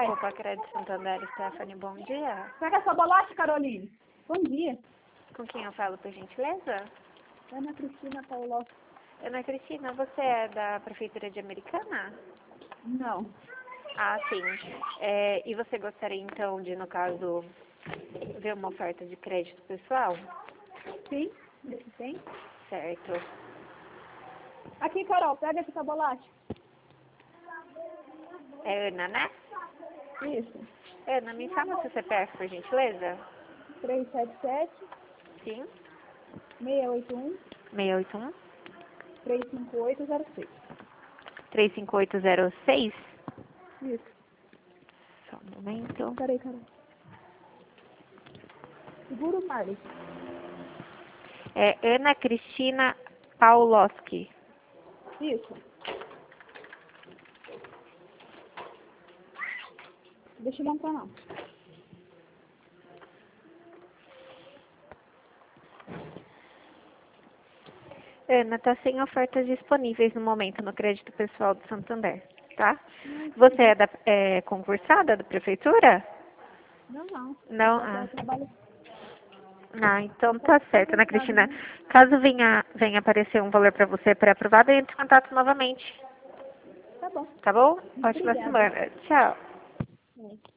Oi. Opa, Crédito Santander, Stephanie, bom dia. Pega essa bolacha, Caroline. Bom dia. Com quem eu falo, por gentileza? Ana Cristina Paulo. Ana Cristina, você é da Prefeitura de Americana? Não. Ah, sim. E você gostaria, então, de, no caso, ver uma oferta de crédito pessoal? Sim, esse tem. Certo. Aqui, Carol, pega essa bolacha. É Ana, né? Isso. Ana, me fala seu CPF, por gentileza? 377 Sim. 681 681 35806. 35806. Isso. Só um momento. Peraí, Carol. Segura o Marley. É Ana Cristina Pauloski. Isso. Deixa eu não entrar, não. Ana, está sem ofertas disponíveis no momento no crédito pessoal do Santander, tá? Você é concursada da prefeitura? Não, não. Não? Eu trabalho. Então tá certo, Ana Cristina. Caso venha aparecer um valor para você pré-aprovado, entre em contato novamente. Tá bom. Tá bom? Ótima Obrigada. semana. Tchau. É.